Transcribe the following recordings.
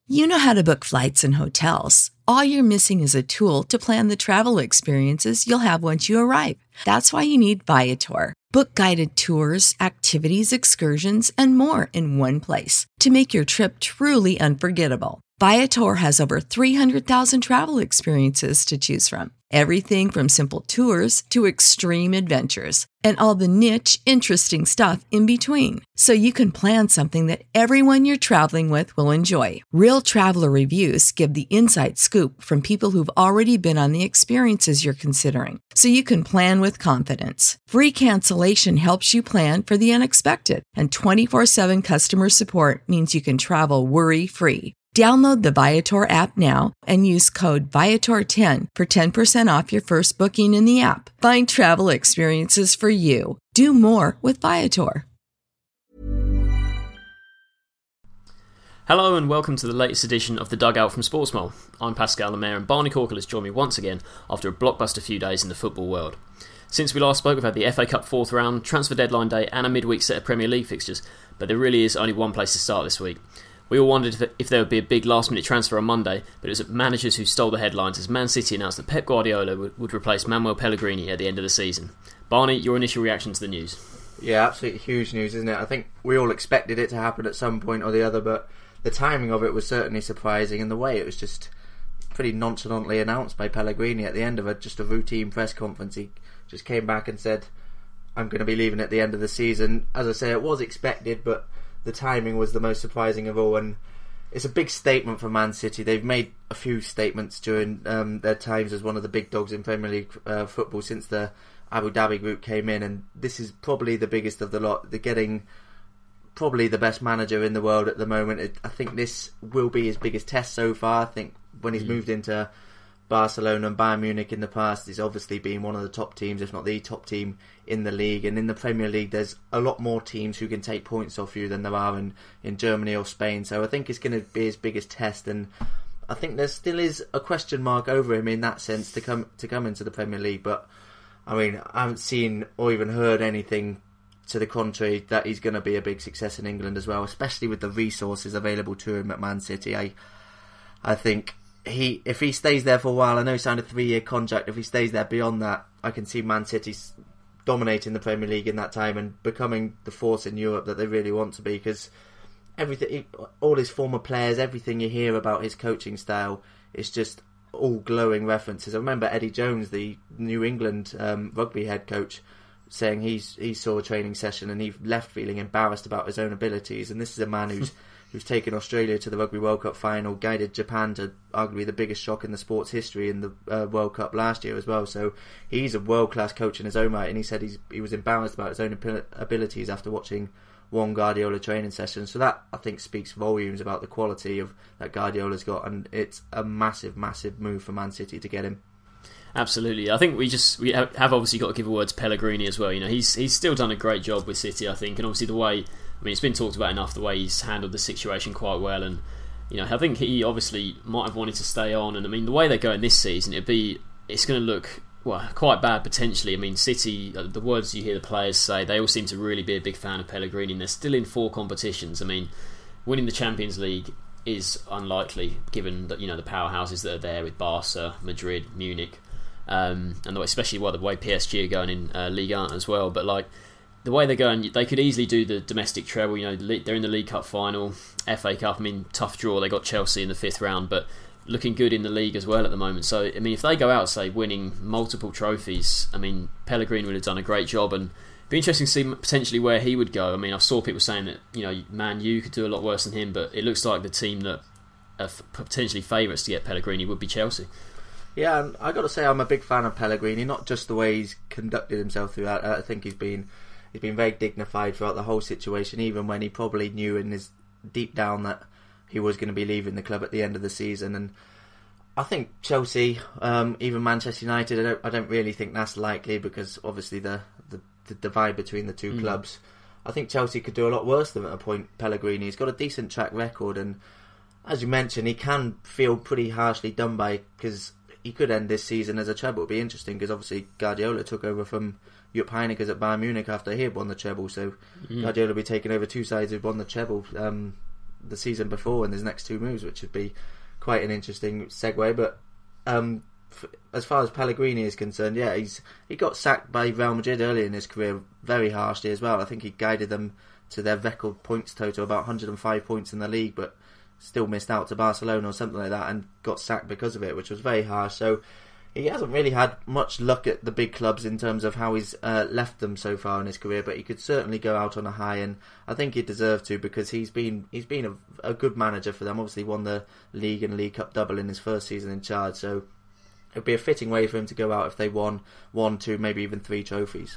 You know how to book flights and hotels. All you're missing is a tool to plan the travel experiences you'll have once you arrive. That's why you need Viator. Book guided tours, activities, excursions, and more in one place to make your trip truly unforgettable. Viator has over 300,000 travel experiences to choose from. Everything from simple tours to extreme adventures and all the niche, interesting stuff in between. So you can plan something that everyone you're traveling with will enjoy. Real traveler reviews give the inside scoop from people who've already been on the experiences you're considering. So you can plan with confidence. Free cancellation helps you plan for the unexpected. And 24/7 customer support means you can travel worry-free. Download the Viator app now and use code Viator10 for 10% off your first booking in the app. Find travel experiences for you. Do more with Viator. Hello and welcome to the latest edition of The Dugout from Sportsmole. I'm Pascal Lemaire and Barney Corkle has joined me once again after a blockbuster few days in the football world. Since we last spoke, we've had the FA Cup fourth round, transfer deadline day and a midweek set of Premier League fixtures, but there really is only one place to start this week. We all wondered if there would be a big last-minute transfer on Monday, but it was managers who stole the headlines as Man City announced that Pep Guardiola would replace Manuel Pellegrini at the end of the season. Barney, your initial reaction to the news? Yeah, absolutely huge news, isn't it? I think we all expected it to happen at some point or the other, but the timing of it was certainly surprising, and the way it was just pretty nonchalantly announced by Pellegrini at the end of just a routine press conference. He just came back and said, I'm going to be leaving at the end of the season. As I say, it was expected, but the timing was the most surprising of all, and it's a big statement for Man City. They've made a few statements during their times as one of the big dogs in Premier League football since the Abu Dhabi group came in, and this is probably the biggest of the lot. They're getting probably the best manager in the world at the moment. I think this will be his biggest test so far. I think when he's moved into Barcelona and Bayern Munich in the past, he's obviously been one of the top teams, if not the top team in the league. And in the Premier League, there's a lot more teams who can take points off you than there are in Germany or Spain. So I think it's going to be his biggest test, and I think there still is a question mark over him in that sense to come into the Premier League. But I mean, I haven't seen or even heard anything to the contrary that he's going to be a big success in England as well, especially with the resources available to him at Man City. I think if he stays there for a while, I know he signed a 3-year contract. If he stays there beyond that, I can see Man City dominating the Premier League in that time and becoming the force in Europe that they really want to be. Because everything, all his former players, everything you hear about his coaching style, is just all glowing references. I remember Eddie Jones, the New England rugby head coach, saying he saw a training session and he left feeling embarrassed about his own abilities. And this is a man who's taken Australia to the Rugby World Cup final, guided Japan to arguably the biggest shock in the sport's history in the World Cup last year as well. So he's a world-class coach in his own right, and he said he was embarrassed about his own abilities after watching one Guardiola training session. So that, I think, speaks volumes about the quality of that Guardiola's got, and it's a massive, massive move for Man City to get him. Absolutely. I think we have obviously got to give a word to Pellegrini as well. You know, he's still done a great job with City, I think, and obviously the way, I mean, it's been talked about enough, the way he's handled the situation quite well, and you know, I think he obviously might have wanted to stay on, and I mean, the way they're going this season, it's going to look, well, quite bad potentially. I mean, City, the words you hear the players say, they all seem to really be a big fan of Pellegrini, and they're still in 4 competitions. I mean, winning the Champions League is unlikely, given that, you know, the powerhouses that are there with Barca, Madrid, Munich, and especially the way PSG are going in Ligue 1 as well. But like, the way they're going, they could easily do the domestic treble. You know, they're in the League Cup final, FA Cup. I mean, tough draw. They got Chelsea in the 5th round, but looking good in the league as well at the moment. So, I mean, if they go out, say, winning multiple trophies, I mean, Pellegrini would have done a great job, and it'd be interesting to see potentially where he would go. I mean, I saw people saying that, you know, Man U could do a lot worse than him, but it looks like the team that are potentially favourites to get Pellegrini would be Chelsea. Yeah, and I got to say, I'm a big fan of Pellegrini. Not just the way he's conducted himself throughout. I think he's been very dignified throughout the whole situation, even when he probably knew in his deep down that he was going to be leaving the club at the end of the season. And I think Chelsea, even Manchester United, I don't really think that's likely, because obviously the divide between the two clubs. I think Chelsea could do a lot worse than appoint Pellegrini. He's got a decent track record, and as you mentioned, he can feel pretty harshly done by, because he could end this season as a treble. It'd be interesting, because obviously Guardiola took over from Jupp Heynckes at Bayern Munich after he had won the treble, so Guardiola will be taking over two sides who've won the treble the season before in his next 2 moves, which would be quite an interesting segue. But as far as Pellegrini is concerned, yeah, he got sacked by Real Madrid early in his career very harshly as well. I think he guided them to their record points total, about 105 points in the league, but still missed out to Barcelona or something like that and got sacked because of it, which was very harsh. So he hasn't really had much luck at the big clubs in terms of how he's left them so far in his career, but he could certainly go out on a high, and I think he deserved to, because he's been a good manager for them. Obviously won the League and League Cup double in his first season in charge, so it would be a fitting way for him to go out if they won 1, 2, maybe even 3 trophies.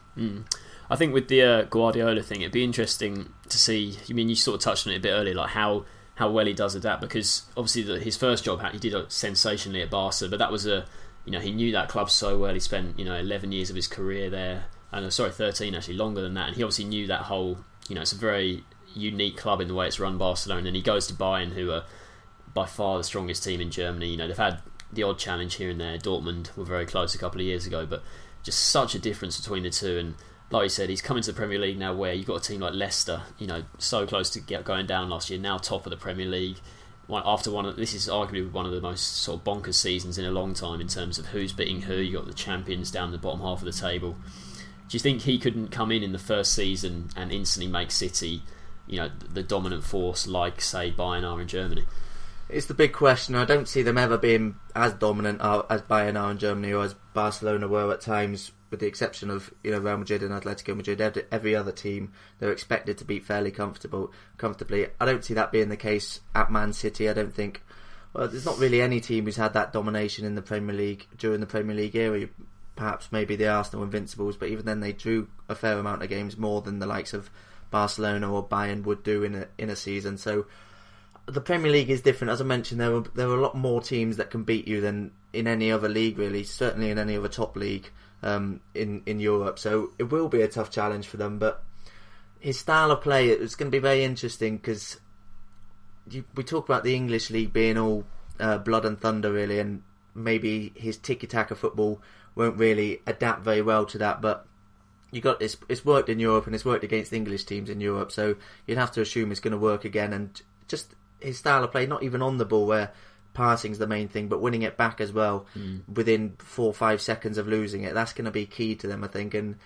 I think with the Guardiola thing, it'd be interesting to see. I mean, you sort of touched on it a bit earlier, like how well he does adapt, because obviously his first job, he did sensationally at Barca, but that was he knew that club so well. He spent 11 years of his career there, and 13 actually, longer than that, and he obviously knew that whole, it's a very unique club in the way it's run, Barcelona. And then he goes to Bayern, who are by far the strongest team in Germany. They've had the odd challenge here and there. Dortmund were very close a couple of years ago, but just such a difference between the two. And like you said, he's coming to the Premier League now, where you've got a team like Leicester, so close to going down last year, now top of the Premier League. This is arguably one of the most sort of bonkers seasons in a long time in terms of who's beating who. You got the champions down the bottom half of the table. Do you think he couldn't come in the first season and instantly make City, the dominant force like, say, Bayern are in Germany? It's the big question. I don't see them ever being as dominant as Bayern are in Germany, or as Barcelona were at times, with the exception of Real Madrid and Atletico Madrid. Every other team they're expected to beat fairly comfortably. I don't see that being the case at Man City. I don't think. Well, there's not really any team who's had that domination in the Premier League during the Premier League era. Perhaps maybe the Arsenal Invincibles, but even then they drew a fair amount of games, more than the likes of Barcelona or Bayern would do in a season. So the Premier League is different. As I mentioned, there are a lot more teams that can beat you than in any other league, really. Certainly in any other top league in Europe. So it will be a tough challenge for them. But his style of play, it's going to be very interesting, because we talk about the English league being all blood and thunder, really, and maybe his tiki-taka football won't really adapt very well to that. But it's worked in Europe, and it's worked against English teams in Europe. So you'd have to assume it's going to work again. And just his style of play, not even on the ball, where passing's the main thing, but winning it back as well within 4 or 5 seconds of losing it, that's going to be key to them, I think. And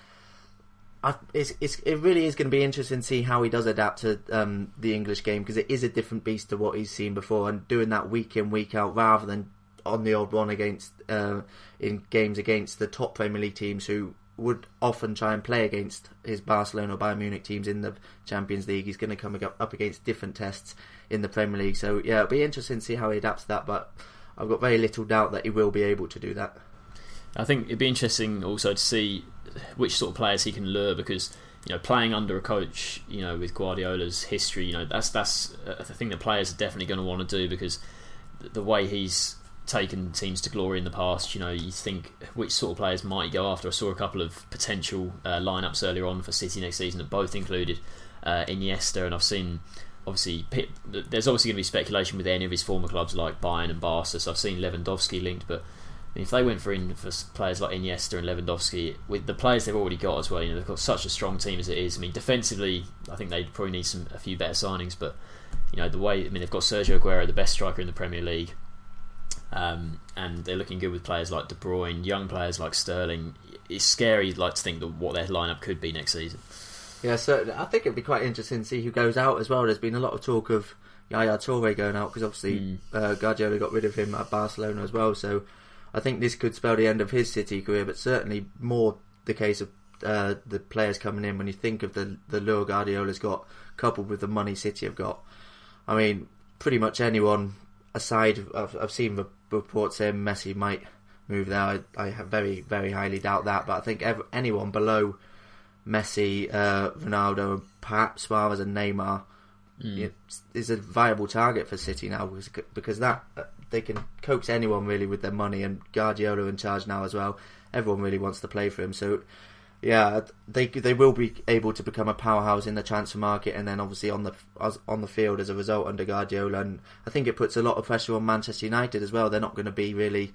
it really is going to be interesting to see how he does adapt to the English game, because it is a different beast to what he's seen before, and doing that week in, week out, rather than on the odd one against in games against the top Premier League teams, who would often try and play against his Barcelona or Bayern Munich teams in the Champions League. He's going to come up against different tests in the Premier League. So yeah, it'll be interesting to see how he adapts to that, but I've got very little doubt that he will be able to do that. I think it'd be interesting also to see which sort of players he can lure, because playing under a coach with Guardiola's history, that's the thing that players are definitely going to want to do, because the way he's taken teams to glory in the past, you think which sort of players might he go after. I saw a couple of potential lineups earlier on for City next season that both included Iniesta, and I've seen obviously there's obviously going to be speculation with any of his former clubs like Bayern and Barca, so I've seen Lewandowski linked, but if they went for players like Iniesta and Lewandowski, with the players they've already got as well, they've got such a strong team as it is. I mean, defensively, I think they probably need a few better signings, but they've got Sergio Aguero, the best striker in the Premier League, and they're looking good with players like De Bruyne, young players like Sterling. It's scary, to think that what their lineup could be next season. Yeah, certainly. I think it'd be quite interesting to see who goes out as well. There's been a lot of talk of Yaya Toure going out, because obviously Guardiola got rid of him at Barcelona as well, so I think this could spell the end of his City career, but certainly more the case of the players coming in. When you think of the lure Guardiola's got, coupled with the money City have got, I mean, pretty much anyone aside, I've seen reports saying Messi might move there. I have very, very highly doubt that, but I think anyone below Messi, Ronaldo, and perhaps Suarez and Neymar is a viable target for City now, because that they can coax anyone really with their money, and Guardiola in charge now as well. Everyone really wants to play for him, so yeah, they will be able to become a powerhouse in the transfer market, and then obviously on the field as a result under Guardiola. And I think it puts a lot of pressure on Manchester United as well. They're not going to be really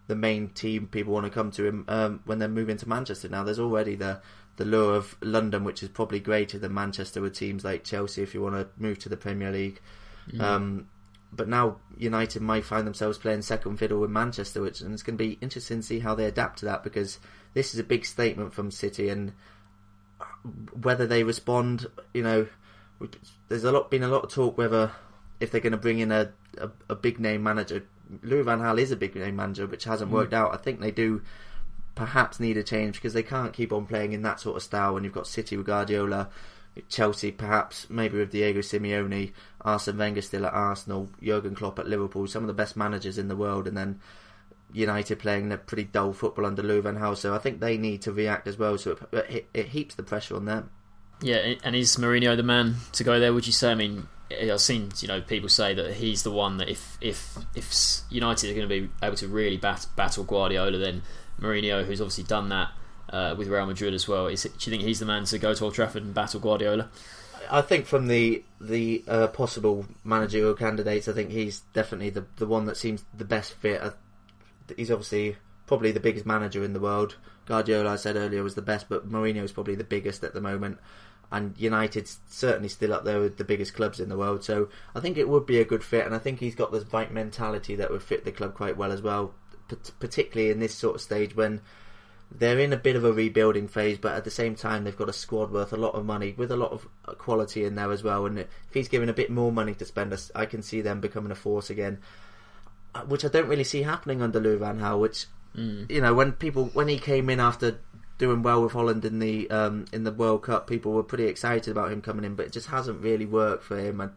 the main team people want to come to him when they're moving to Manchester. Now there's already the lure of London, which is probably greater than Manchester, with teams like Chelsea if you want to move to the Premier League. But now United might find themselves playing second fiddle with Manchester, and it's going to be interesting to see how they adapt to that, because this is a big statement from City, and whether they respond, there's been a lot of talk whether if they're going to bring in a big name manager. Louis van Gaal is a big name manager, which hasn't worked out. I think they do perhaps need a change, because they can't keep on playing in that sort of style when you've got City with Guardiola, Chelsea perhaps maybe with Diego Simeone, Arsene Wenger still at Arsenal, Jurgen Klopp at Liverpool, some of the best managers in the world, and then United playing a pretty dull football under Louis van Gaal. So I think they need to react as well, so it heaps the pressure on them. Yeah, and is Mourinho the man to go there, would you say? I mean, I've seen people say that he's the one that if United are going to be able to really battle Guardiola, then Mourinho, who's obviously done that with Real Madrid as well, do you think he's the man to go to Old Trafford and battle Guardiola? I think from the possible managerial candidates, I think he's definitely the one that seems the best fit. He's obviously probably the biggest manager in the world. Guardiola, I said earlier, was the best, but Mourinho is probably the biggest at the moment. And United's certainly still up there with the biggest clubs in the world. So I think it would be a good fit, and I think he's got this right mentality that would fit the club quite well as well, particularly in this sort of stage when they're in a bit of a rebuilding phase, but at the same time they've got a squad worth a lot of money with a lot of quality in there as well. And if he's given a bit more money to spend, I can see them becoming a force again, which I don't really see happening under Louis van Gaal. Which when he came in after doing well with Holland in the World Cup, people were pretty excited about him coming in, but it just hasn't really worked for him.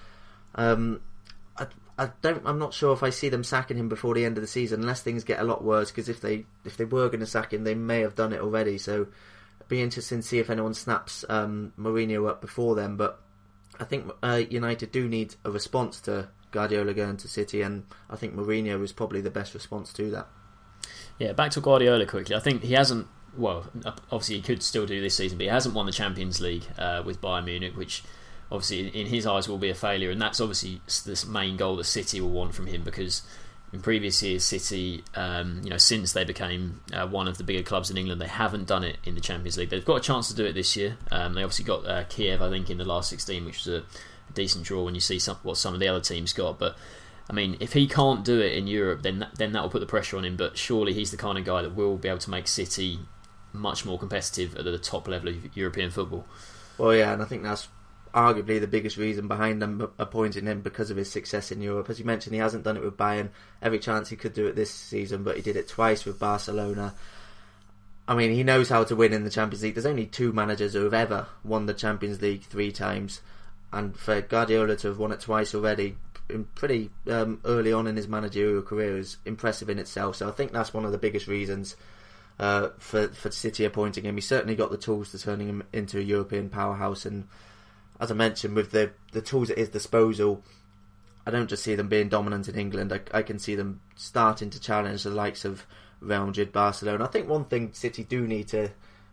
I'm not sure if I see them sacking him before the end of the season, unless things get a lot worse. Because if they were going to sack him, they may have done it already. So it'd be interesting to see if anyone snaps Mourinho up before then. But I think United do need a response to Guardiola going to City, and I think Mourinho is probably the best response to that. Yeah, back to Guardiola quickly. I think he hasn't. Well, obviously he could still do this season, but he hasn't won the Champions League with Bayern Munich, which obviously in his eyes will be a failure, and that's obviously this main goal that City will want from him, because in previous years City, since they became one of the bigger clubs in England, they haven't done it in the Champions League. They've got a chance to do it this year. They obviously got Kiev, I think, in the last 16, which was a decent draw when you see what some of the other teams got. But I mean, if he can't do it in Europe, then that will put the pressure on him. But surely he's the kind of guy that will be able to make City much more competitive at the top level of European football. Well, yeah, and I think that's arguably the biggest reason behind them appointing him, because of his success in Europe. As you mentioned, he hasn't done it with Bayern. Every chance he could do it this season, but he did it twice with Barcelona. I mean, he knows how to win in the Champions League. There's only 2 managers who have ever won the Champions League 3 times, and for Guardiola to have won it twice already, pretty early on in his managerial career, is impressive in itself. So I think that's one of the biggest reasons for City appointing him. He's certainly got the tools to turning him into a European powerhouse, and as I mentioned, with the tools at his disposal, I don't just see them being dominant in England. I can see them starting to challenge the likes of Real Madrid, Barcelona. I think one thing City do need to,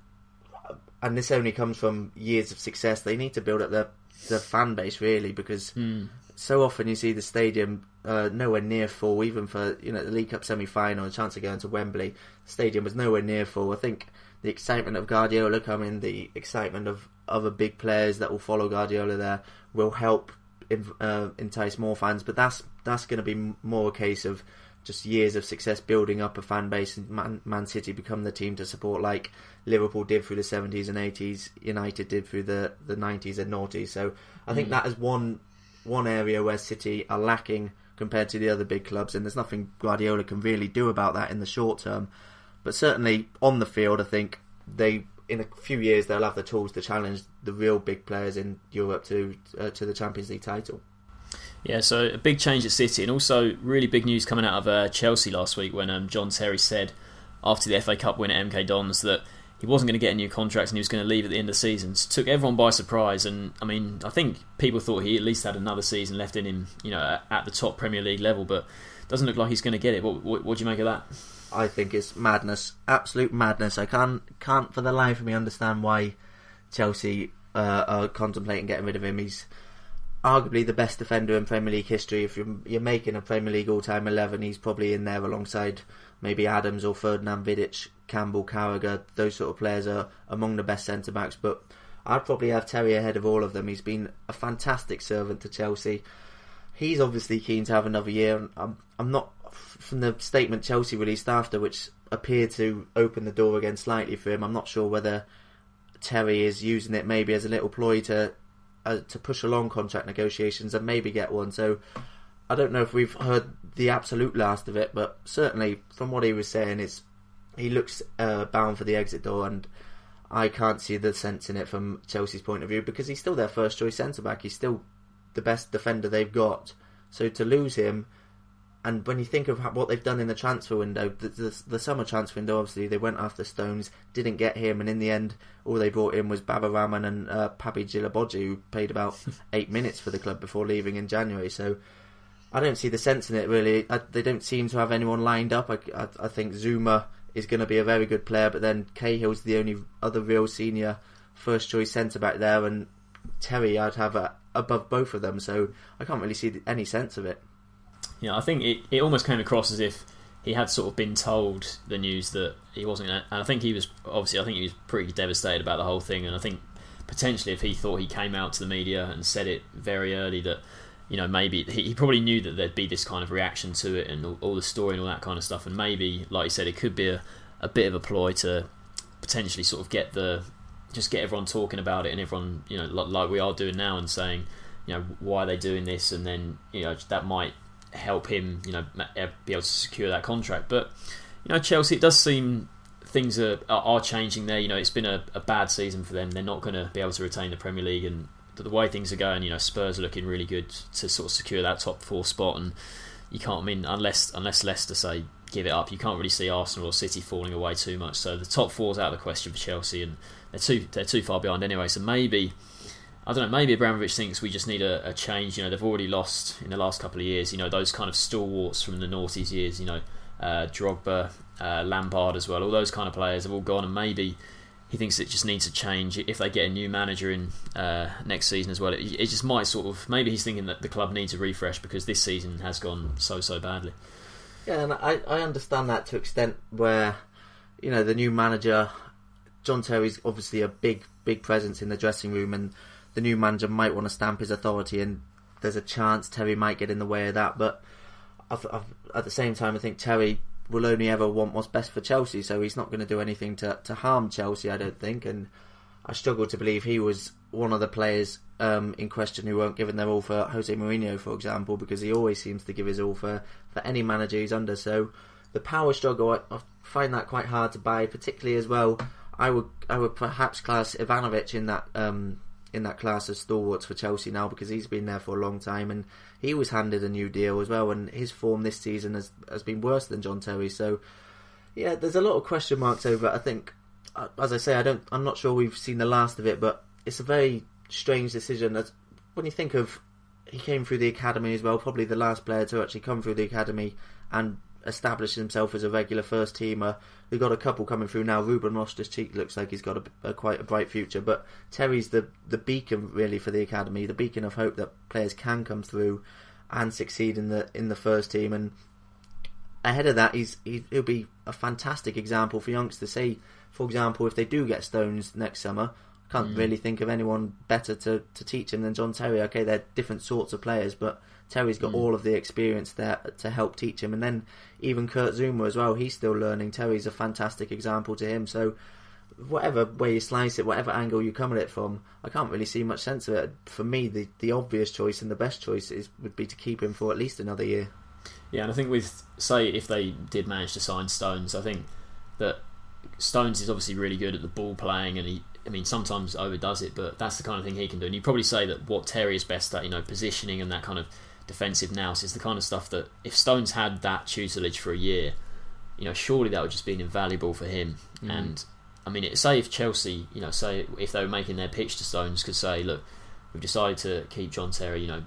and this only comes from years of success, they need to build up their fan base, really, because so often you see the stadium nowhere near full, even for the League Cup semi-final, a chance of going to Wembley. The stadium was nowhere near full. I think the excitement of Guardiola coming, the excitement of other big players that will follow Guardiola there will help entice more fans, but that's going to be more a case of just years of success building up a fan base, and Man City become the team to support, like Liverpool did through the 70s and 80s, United did through the 90s and noughties. So I think that is one area where City are lacking compared to the other big clubs, and there's nothing Guardiola can really do about that in the short term. But certainly on the field, I think in a few years they'll have the tools to challenge the real big players in Europe to the Champions League title. Yeah, so a big change at City, and also really big news coming out of Chelsea last week when John Terry said after the FA Cup win at MK Dons that he wasn't going to get a new contract and he was going to leave at the end of the season. So took everyone by surprise, and I mean, I think people thought he at least had another season left in him, at the top Premier League level, but doesn't look like he's going to get it. What do you make of that? I think it's madness, absolute madness. I can't for the life of me understand why Chelsea are contemplating getting rid of him. arguably the best defender in Premier League history. If you're making a Premier League all-time 11, he's probably in there alongside maybe Adams or Ferdinand Vidic, Campbell, Carragher. Those sort of players are among the best centre-backs, but I'd probably have Terry ahead of all of them. He's been a fantastic servant to Chelsea. He's obviously keen to have another year. I'm not, from the statement Chelsea released after, which appeared to open the door again slightly for him, I'm not sure whether Terry is using it maybe as a little ploy to push along contract negotiations and maybe get one. So I don't know if we've heard the absolute last of it, but certainly from what he was saying, he looks bound for the exit door, and I can't see the sense in it from Chelsea's point of view, because he's still their first choice centre-back. He's still the best defender they've got. So to lose him, and when you think of what they've done in the transfer window, the summer transfer window, obviously they went after Stones, didn't get him, and in the end all they brought in was Baba Rahman and Papi Djilabodji, who played about 8 minutes for the club before leaving in January. So I don't see the sense in it really. They don't seem to have anyone lined up. I think Zuma is going to be a very good player, but then Cahill's the only other real senior first choice centre back there, and Terry I'd have above both of them, so I can't really see any sense of it. Yeah, I think it almost came across as if he had sort of been told the news that he wasn't going to, and I think he was pretty devastated about the whole thing, and I think potentially if he thought he came out to the media and said it very early that, you know, maybe he probably knew that there'd be this kind of reaction to it and all the story and all that kind of stuff, and maybe, like you said, it could be a bit of a ploy to potentially sort of get everyone talking about it, and everyone, you know, like we are doing now, and saying, you know, why are they doing this, and then, you know, that might help him, you know, be able to secure that contract. But, you know, Chelsea, it does seem things are changing there. You know, it's been a bad season for them. They're not going to be able to retain the Premier League, and the way things are going, you know, Spurs are looking really good to sort of secure that top 4 spot, and you can't, I mean, unless Leicester say give it up, you can't really see Arsenal or City falling away too much. So the top 4's out of the question for Chelsea, and they're too far behind anyway. So maybe, I don't know, maybe Abramovich thinks we just need a change. You know, they've already lost in the last couple of years, you know, those kind of stalwarts from the noughties years, you know, Drogba, Lampard as well, all those kind of players have all gone, and maybe he thinks it just needs a change. If they get a new manager in next season as well, it just might sort of, maybe he's thinking that the club needs a refresh because this season has gone so badly. Yeah, and I understand that to an extent where, you know, the new manager, John Terry's obviously a big presence in the dressing room, and the new manager might want to stamp his authority, and there's a chance Terry might get in the way of that. But at the same time, I think Terry will only ever want what's best for Chelsea, so he's not going to do anything to harm Chelsea, I don't think. And I struggle to believe he was one of the players in question who weren't given their all for Jose Mourinho, for example, because he always seems to give his all for any manager he's under. So the power struggle, I find that quite hard to buy, particularly as well. I would perhaps class Ivanovic in that class of stalwarts for Chelsea now, because he's been there for a long time, and he was handed a new deal as well, and his form this season has been worse than John Terry. So yeah, there's a lot of question marks over it. I think, as I say, I'm not sure we've seen the last of it, but it's a very strange decision. When you think of, he came through the academy as well, probably the last player to actually come through the academy and establish himself as a regular first teamer. We've got a couple coming through now. Ruben Loftus-Cheek looks like he's got quite a bright future, but Terry's the beacon really for the academy, the beacon of hope that players can come through and succeed in the first team. And ahead of that, he'll be a fantastic example for youngsters. Say, for example, if they do get Stones next summer, I can't really think of anyone better to teach him than John Terry. Okay, they're different sorts of players, but Terry's got all of the experience there to help teach him. And then even Kurt Zouma as well, he's still learning. Terry's a fantastic example to him. So whatever way you slice it, whatever angle you come at it from, I can't really see much sense of it. For me, the obvious choice and the best choice would be to keep him for at least another year. Yeah, and I think say if they did manage to sign Stones, I think that Stones is obviously really good at the ball playing, and he sometimes overdoes it, but that's the kind of thing he can do. And you'd probably say that what Terry is best at, you know, positioning and that kind of defensive nous, is the kind of stuff that if Stones had that tutelage for a year, you know, surely that would just be invaluable for him. And I mean, say if Chelsea, you know, say if they were making their pitch to Stones, could say, look, we've decided to keep John Terry, you know,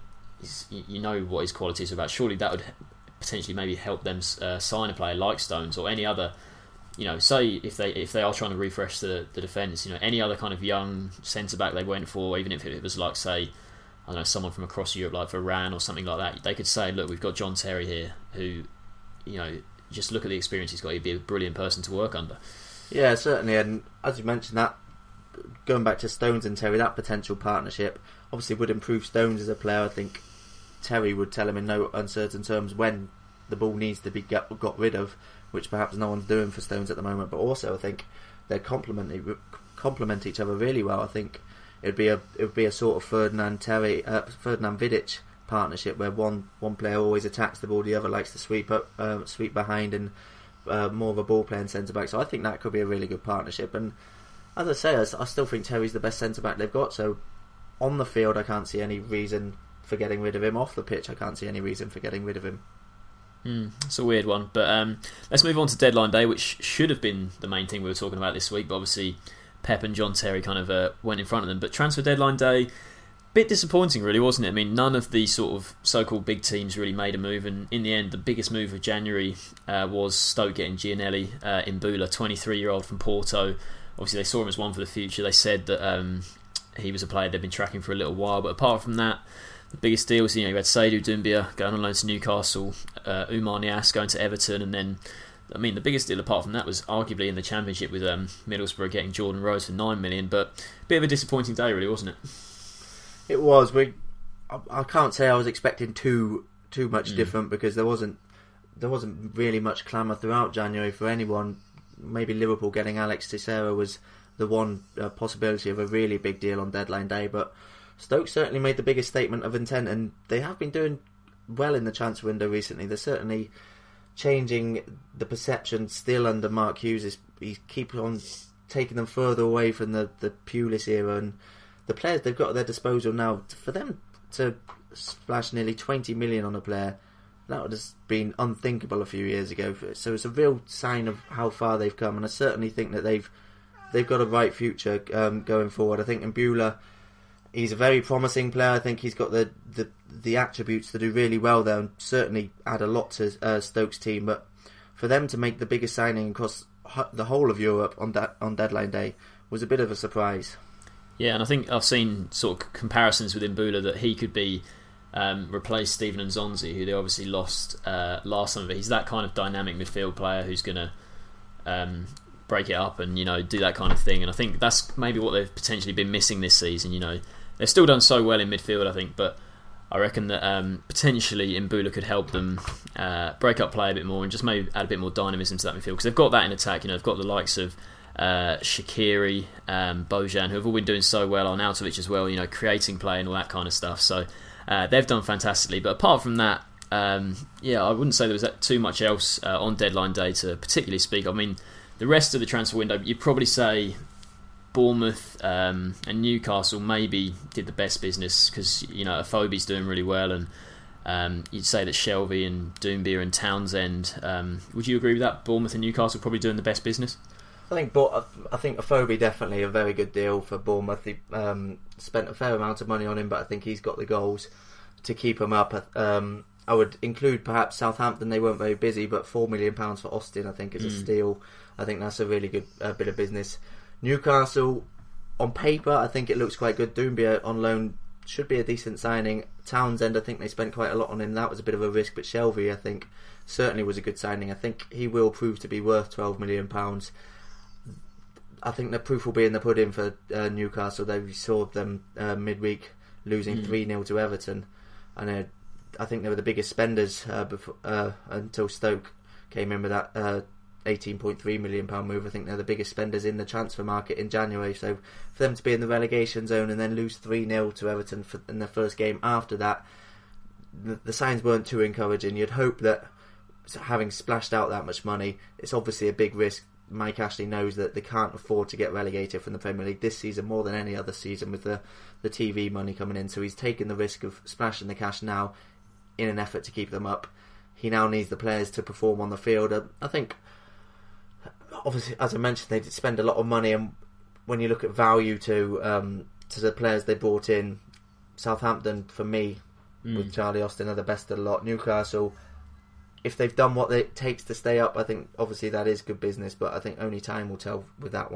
you know what his qualities are about. Surely that would potentially maybe help them sign a player like Stones or any other. You know, say if they are trying to refresh the defence, you know, any other kind of young centre back they went for, even if it was like, say, I don't know, someone from across Europe like Varane or something like that, they could say, look, we've got John Terry here, who, just look at the experience he's got. He'd be a brilliant person to work under. Yeah, certainly. And as you mentioned, that going back to Stones and Terry, that potential partnership obviously would improve Stones as a player. I think Terry would tell him in no uncertain terms when the ball needs to be got rid of, which perhaps no one's doing for Stones at the moment. But also, I think they complement each other really well. I think it would be a sort of Ferdinand Vidic partnership where one player always attacks the ball, the other likes to sweep behind, and more of a ball playing centre back. So I think that could be a really good partnership. And as I say, I still think Terry's the best centre back they've got. So on the field, I can't see any reason for getting rid of him. Off the pitch, I can't see any reason for getting rid of him. It's a weird one, but let's move on to deadline day, which should have been the main thing we were talking about this week, but obviously Pep and John Terry kind of went in front of them. But transfer deadline day, bit disappointing really, wasn't it? I mean, none of the sort of so-called big teams really made a move, and in the end the biggest move of January was Stoke getting Gianelli Imbula, 23-year-old from Porto. Obviously they saw him as one for the future. They said that he was a player they'd been tracking for a little while, but apart from that, the biggest deal was, you had Seydou Doumbia going on loan to Newcastle, Oumar Niasse going to Everton, and then, I mean, the biggest deal apart from that was arguably in the Championship with Middlesbrough getting Jordan Rhodes for $9 million, but a bit of a disappointing day really, wasn't it? It was. I can't say I was expecting too much different, because there wasn't really much clamour throughout January for anyone. Maybe Liverpool getting Alex Teixeira was the one possibility of a really big deal on deadline day, but Stoke certainly made the biggest statement of intent, and they have been doing well in the transfer window recently. They're certainly changing the perception still under Mark Hughes. He keeps on taking them further away from the Pulis era, and the players they've got at their disposal now, for them to splash nearly 20 million on a player, that would have been unthinkable a few years ago. So it's a real sign of how far they've come, and I certainly think that they've got a bright future going forward. I think Imbula, he's a very promising player. I think he's got the attributes to do really well there, and certainly add a lot to Stoke's team. But for them to make the biggest signing across the whole of Europe on deadline day was a bit of a surprise. Yeah, and I think I've seen sort of comparisons with Imbula that he could be replace Steven Nzonzi, who they obviously lost last summer. But he's that kind of dynamic midfield player who's going to break it up and do that kind of thing. And I think that's maybe what they've potentially been missing this season. They've still done so well in midfield, I think, but I reckon that potentially Imbula could help them break up play a bit more and just maybe add a bit more dynamism to that midfield, because they've got that in attack. They've got the likes of Shaqiri, Bojan, who have all been doing so well, Arnautovic as well, creating play and all that kind of stuff. So they've done fantastically. But apart from that, I wouldn't say there was too much else on deadline day to particularly speak of. I mean, the rest of the transfer window, you'd probably say Bournemouth and Newcastle maybe did the best business, because Afobe's doing really well, and you'd say that Shelvey and Doumbia and Townsend. Would you agree with that? Bournemouth and Newcastle probably doing the best business? I think Afobe definitely a very good deal for Bournemouth. He spent a fair amount of money on him, but I think he's got the goals to keep him up. I would include perhaps Southampton. They weren't very busy, but £4 million for Austin I think is a steal. I think that's a really good bit of business. Newcastle, on paper, I think it looks quite good. Doumbia on loan should be a decent signing. Townsend, I think they spent quite a lot on him. That was a bit of a risk, but Shelvey, I think, certainly was a good signing. I think he will prove to be worth £12 million. I think the proof will be in the pudding for Newcastle. They saw them midweek losing 3-0 to Everton, and I think they were the biggest spenders until Stoke came in with that £18.3 million move. I think they're the biggest spenders in the transfer market in January. So for them to be in the relegation zone and then lose 3-0 to Everton in their first game after that, the signs weren't too encouraging. You'd hope that, having splashed out that much money, it's obviously a big risk. Mike Ashley knows that they can't afford to get relegated from the Premier League this season more than any other season with the TV money coming in. So he's taken the risk of splashing the cash now in an effort to keep them up. He now needs the players to perform on the field. I think, obviously, as I mentioned, they did spend a lot of money, and when you look at value to the players they brought in, Southampton, for me, with Charlie Austin, are the best of the lot. Newcastle, if they've done what it takes to stay up, I think obviously that is good business, but I think only time will tell with that one.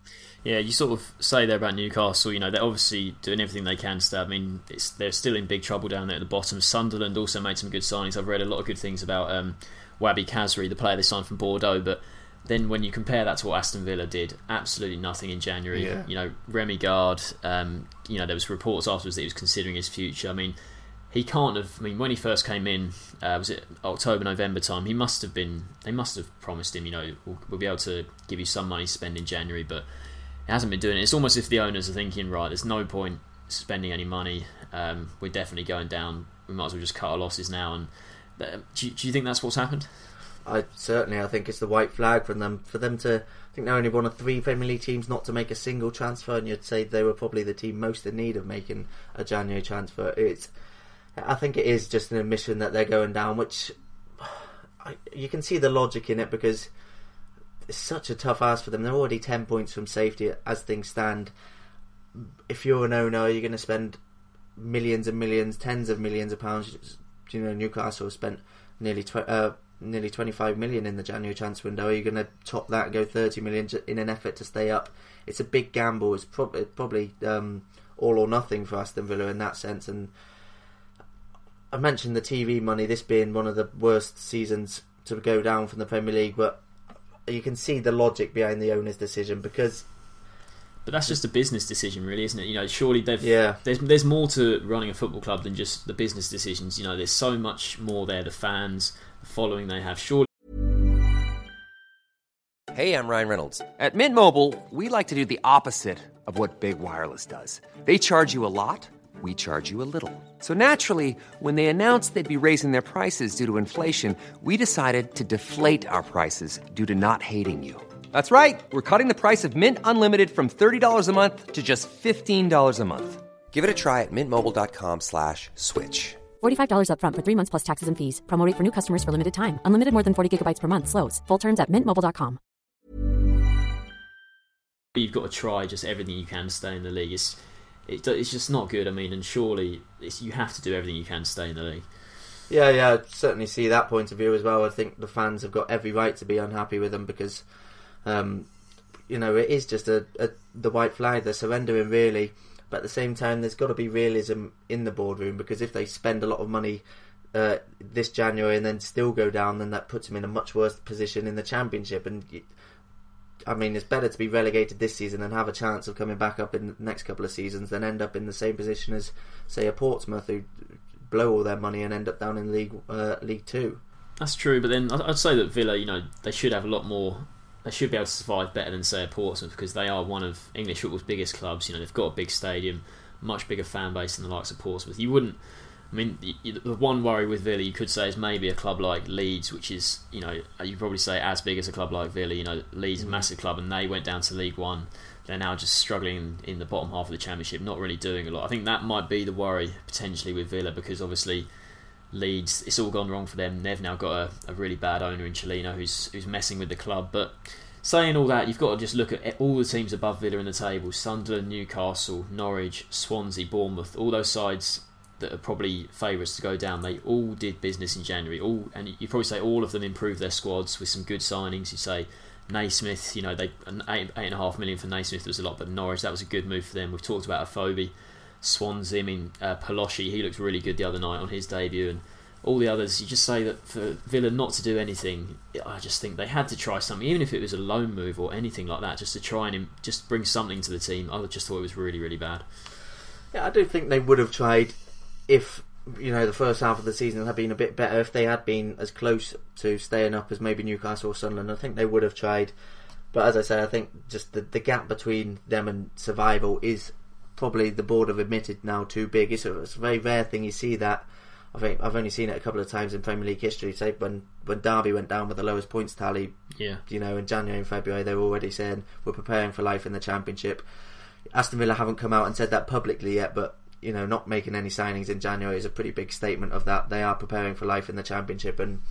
Yeah, you sort of say there about Newcastle, they're obviously doing everything they can to stay. I mean, they're still in big trouble down there at the bottom. Sunderland also made some good signings. I've read a lot of good things about Wabi Kazri, the player they signed from Bordeaux, but then when you compare that to what Aston Villa did, absolutely nothing in January. Yeah. Remy Gard, there was reports afterwards that he was considering his future. I mean, he can't have. I mean, when he first came in, was it October, November time? They must have promised him, we'll be able to give you some money to spend in January, but it hasn't been doing it. It's almost as if the owners are thinking, right, there's no point spending any money. We're definitely going down. We might as well just cut our losses now. And do you think that's what's happened? I think it's the white flag from them. For them to, I think they're only one of 3 Premier League teams not to make a single transfer, and you'd say they were probably the team most in need of making a January transfer. I think it is just an admission that they're going down, which you can see the logic in it, because it's such a tough ask for them. They're already 10 points from safety as things stand. If you're an owner, you're going to spend millions and millions, tens of millions of pounds. Newcastle spent nearly 25 million in the January transfer window. Are you going to top that and go 30 million in an effort to stay up? It's a big gamble. It's probably all or nothing for Aston Villa in that sense. And I mentioned the TV money, this being one of the worst seasons to go down from the Premier League, but you can see the logic behind the owner's decision, because... But that's just a business decision, really, isn't it? Surely there's more to running a football club than just the business decisions. There's so much more there. The fans, the following they have. Surely. Hey, I'm Ryan Reynolds. At Mint Mobile, we like to do the opposite of what Big Wireless does. They charge you a lot. We charge you a little. So naturally, when they announced they'd be raising their prices due to inflation, we decided to deflate our prices due to not hating you. That's right. We're cutting the price of Mint Unlimited from $30 a month to just $15 a month. Give it a try at mintmobile.com/switch. $45 up front for 3 months plus taxes and fees. Promo rate for new customers for limited time. Unlimited more than 40 gigabytes per month. Slows full terms at mintmobile.com. You've got to try just everything you can to stay in the league. It's just not good. I mean, and surely you have to do everything you can to stay in the league. Yeah, I certainly see that point of view as well. I think the fans have got every right to be unhappy with them, because it is just the white flag. They're surrendering, really, but at the same time there's got to be realism in the boardroom, because if they spend a lot of money this January and then still go down, then that puts them in a much worse position in the Championship. And I mean, it's better to be relegated this season and have a chance of coming back up in the next couple of seasons than end up in the same position as, say, a Portsmouth, who blow all their money and end up down in League 2. That's true, but then I'd say that Villa, they should have a lot more. They should be able to survive better than, say, a Portsmouth, because they are one of English football's biggest clubs. They've got a big stadium, much bigger fan base than the likes of Portsmouth. You wouldn't. I mean, the one worry with Villa, you could say, is maybe a club like Leeds, which is, you probably say as big as a club like Villa. Leeds is a massive club, and they went down to League One. They're now just struggling in the bottom half of the Championship, not really doing a lot. I think that might be the worry potentially with Villa, because obviously Leeds, it's all gone wrong for them. They've now got a really bad owner in Cellino who's messing with the club. But saying all that, you've got to just look at all the teams above Villa in the table: Sunderland, Newcastle, Norwich, Swansea, Bournemouth. All those sides that are probably favourites to go down, they all did business in January. And you probably say all of them improved their squads with some good signings. You say Naismith, they $8.5 million for Naismith was a lot, but Norwich, that was a good move for them. We've talked about Afobe. Swansea, Paloshi, he looked really good the other night on his debut, and all the others. You just say that for Villa not to do anything, I just think they had to try something, even if it was a loan move or anything like that, just to try and just bring something to the team. I just thought it was really, really bad. Yeah, I do think they would have tried if the first half of the season had been a bit better, if they had been as close to staying up as maybe Newcastle or Sunderland. I think they would have tried, but as I said, I think just the gap between them and survival is probably, the board have admitted now, too big. It's a very rare thing you see that. I think I've only seen it a couple of times in Premier League history. Say when Derby went down with the lowest points tally, in January and February, they were already saying we're preparing for life in the Championship. Aston Villa haven't come out and said that publicly yet, but not making any signings in January is a pretty big statement of that. They are preparing for life in the Championship, and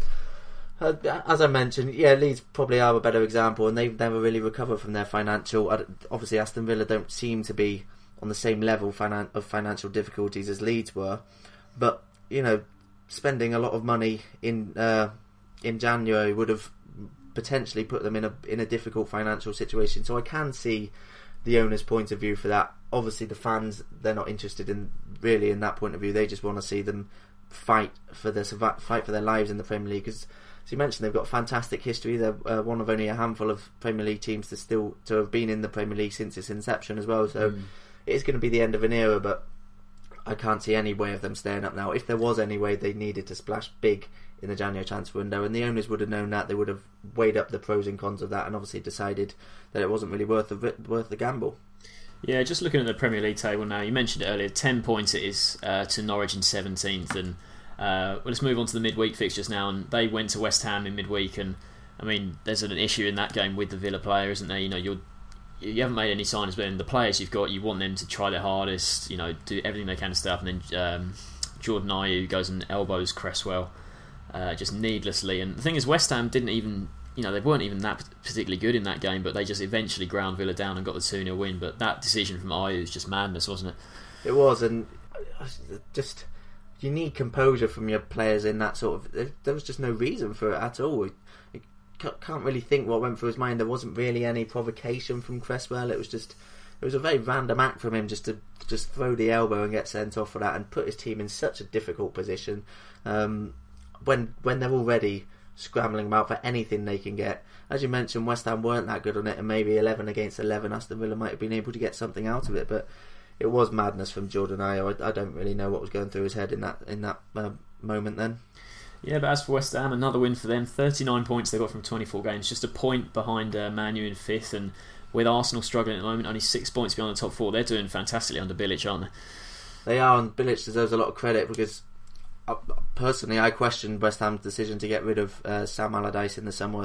as I mentioned, Leeds probably are a better example, and they've never really recovered from their financial. Obviously, Aston Villa don't seem to be on the same level of financial difficulties as Leeds were, but spending a lot of money in January would have potentially put them in a difficult financial situation. So I can see the owner's point of view for that. Obviously, the fans, they're not interested in that point of view. They just want to see them fight for their lives in the Premier League. Because, as you mentioned, they've got fantastic history. They're one of only a handful of Premier League teams to have been in the Premier League since its inception as well. So it is going to be the end of an era, but I can't see any way of them staying up now. If there was any way they needed to splash big in the January transfer window, and the owners would have known that, they would have weighed up the pros and cons of that, and obviously decided that it wasn't really worth the gamble. Yeah, just looking at the Premier League table now, you mentioned it earlier, 10 points it is to Norwich in 17th, and let's move on to the midweek fixtures now, and they went to West Ham in midweek, and I mean, there's an issue in that game with the Villa player, isn't there? You know, you haven't made any signings, but in the players you've got, you want them to try their hardest, you know, do everything they can to stay up, and then Jordan Ayew goes and elbows Cresswell just needlessly. And the thing is, West Ham didn't even, you know, they weren't even that particularly good in that game, but they just eventually ground Villa down and got the 2-0 win. But that decision from Ayew was just madness, wasn't it? It was, and just you need composure from your players in that sort of. There was just no reason for it at all. Can't really think what went through his mind. There wasn't really any provocation from Cresswell. It was a very random act from him just to throw the elbow and get sent off for that, and put his team in such a difficult position when they're already scrambling about for anything they can get. As you mentioned, West Ham weren't that good on it, and maybe 11 against 11, Aston Villa might have been able to get something out of it, but it was madness from Jordan Ayew. I don't really know what was going through his head in that moment then. Yeah, but as for West Ham, another win for them. 39 points they got from 24 games, just a point behind Man U in 5th, and with Arsenal struggling at the moment, only 6 points behind the top 4. They're doing fantastically under Bilic, aren't they? They are, and Bilic deserves a lot of credit, because personally I questioned West Ham's decision to get rid of Sam Allardyce in the summer.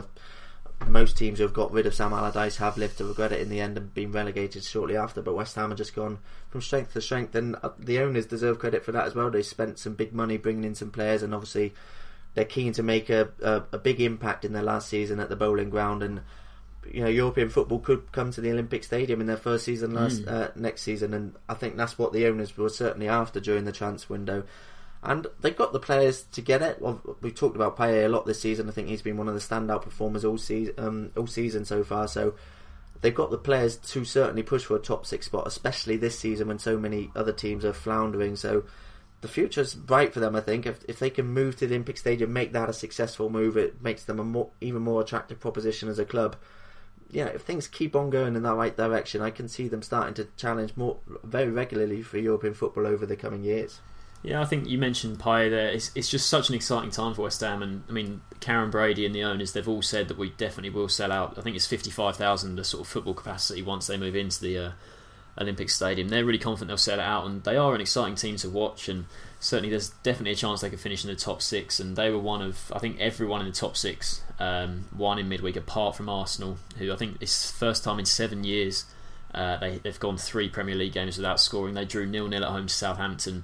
Most teams who have got rid of Sam Allardyce have lived to regret it in the end and been relegated shortly after, but West Ham have just gone from strength to strength, and the owners deserve credit for that as well. They spent some big money bringing in some players, and obviously they're keen to make a big impact in their last season at the Bowling Ground, and you know, European football could come to the Olympic Stadium in their first season next season, and I think that's what the owners were certainly after during the transfer window. And they've got the players to get it. Well, we've talked about Payet a lot this season. I think he's been one of the standout performers all season so far. So they've got the players to certainly push for a top 6 spot, especially this season when so many other teams are floundering. So the future's bright for them, I think. If they can move to the Olympic Stadium, make that a successful move, it makes them even more attractive proposition as a club. Yeah, if things keep on going in that right direction, I can see them starting to challenge very regularly for European football over the coming years. Yeah, I think you mentioned Payet there. It's just such an exciting time for West Ham, and I mean, Karen Brady and the owners, they've all said that we definitely will sell out. I think it's 55,000 the sort of football capacity once they move into the Olympic Stadium. They're really confident they'll sell it out, and they are an exciting team to watch, and certainly there's definitely a chance they could finish in the top 6, and they were one of, I think, everyone in the top 6 won in midweek apart from Arsenal, who I think it's the first time in 7 years they've gone 3 Premier League games without scoring. They drew 0-0 at home to Southampton.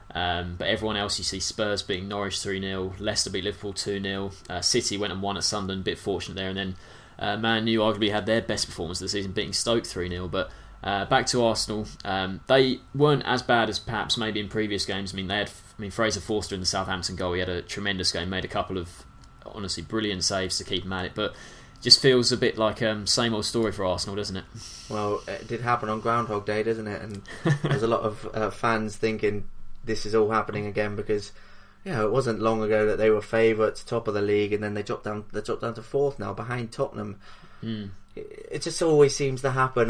But everyone else, you see Spurs beating Norwich 3-0, Leicester beat Liverpool 2-0, City went and won at Sunderland, a bit fortunate there, and then Man U arguably had their best performance of the season, beating Stoke 3-0. But back to Arsenal, they weren't as bad as perhaps maybe in previous games. I mean, Fraser Forster in the Southampton goal, he had a tremendous game, made a couple of honestly brilliant saves to keep him at it, but just feels a bit like same old story for Arsenal, doesn't it? Well, it did happen on Groundhog Day, doesn't it? And there's a lot of fans thinking this is all happening again, because it wasn't long ago that they were favourites, top of the league, and then they dropped down to 4th now, behind Tottenham. It just always seems to happen.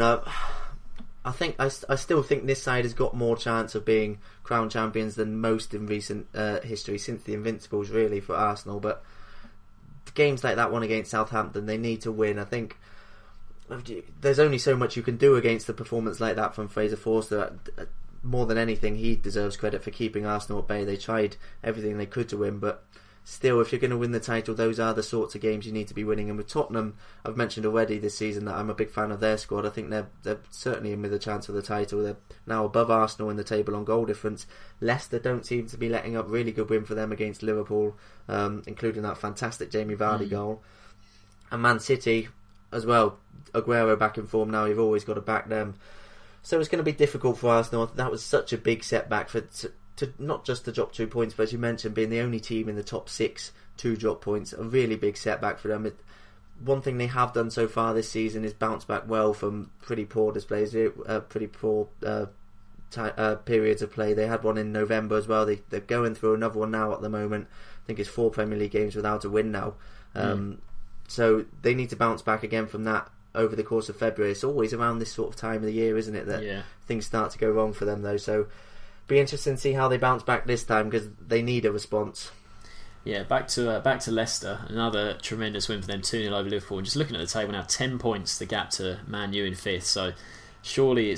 I still think this side has got more chance of being crowned champions than most in recent history, since the Invincibles, really, for Arsenal. But games like that one against Southampton, they need to win. I think there's only so much you can do against a performance like that from Fraser Forster. More than anything, he deserves credit for keeping Arsenal at bay. They tried everything they could to win, but still, if you're going to win the title, those are the sorts of games you need to be winning. And with Tottenham, I've mentioned already this season that I'm a big fan of their squad. I think they're certainly in with a chance for the title. They're now above Arsenal in the table on goal difference. Leicester don't seem to be letting up. Really good win for them against Liverpool, including that fantastic Jamie Vardy goal. And Man City as well. Aguero back in form now. You've always got to back them. So it's going to be difficult for Arsenal. That was such a big setback to not just to drop 2 points, but as you mentioned, being the only team in the top 6 to drop points, a really big setback for them. one thing they have done so far this season is bounce back well from pretty poor displays, pretty poor periods of play. They had one in November as well. They're going through another one now at the moment. I think it's 4 Premier League games without a win now. So they need to bounce back again from that over the course of February. It's always around this sort of time of the year, isn't it, that things start to go wrong for them, though. So be interesting to see how they bounce back this time, because they need a response. Yeah, back to Leicester. Another tremendous win for them, 2-0 over Liverpool. And just looking at the table now, 10 points the gap to Man U in 5th. So surely